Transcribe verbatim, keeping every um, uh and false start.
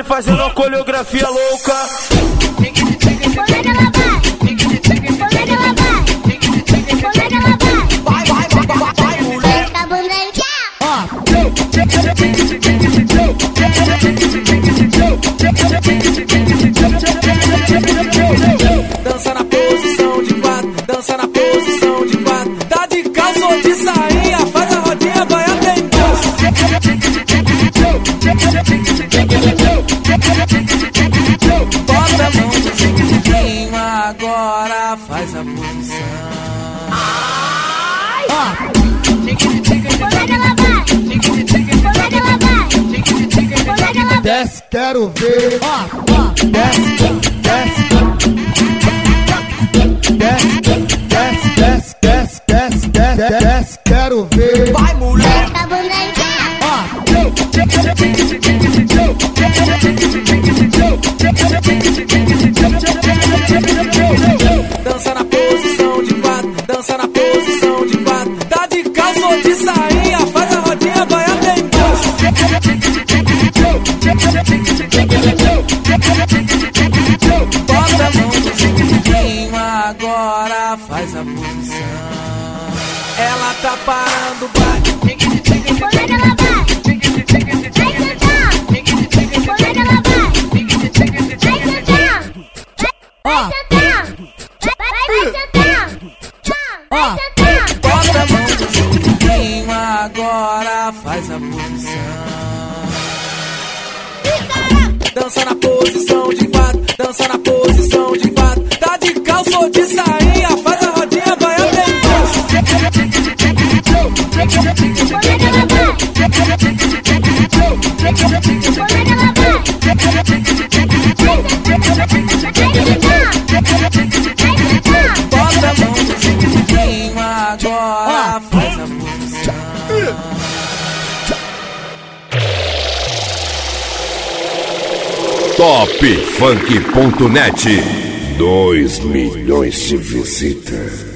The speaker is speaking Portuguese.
fazendo uma coreografia louca. Dança na posição de quatro, dança na posição de quatro. Tá de calça ou de sainha, faz a rodinha, vai até embaixo. Bota a mão no joelhinho, agora faz a posição. Desce, quero ver. Desce, desce. Desce, desce, desce, desce, desce, desce, desce, quero ver. Vai, mulher! Dança na posição de quatro, dança na posição de quatro. Tá de calça ou de sainha, faz a rodinha, vai até embaixo. Bota a mão no joelhinho, agora faz a posição. Ela tá parando o baile. Bota a mão no joelhinho, agora faz a posição. Dança na posição de quatro, dança na posição de quatro. Tá de calça ou de sainha, faz a rodinha, vai até embaixo. Bota a mão no joelhinho, agora faz a posição. top funk ponto net, dois milhões de visitas.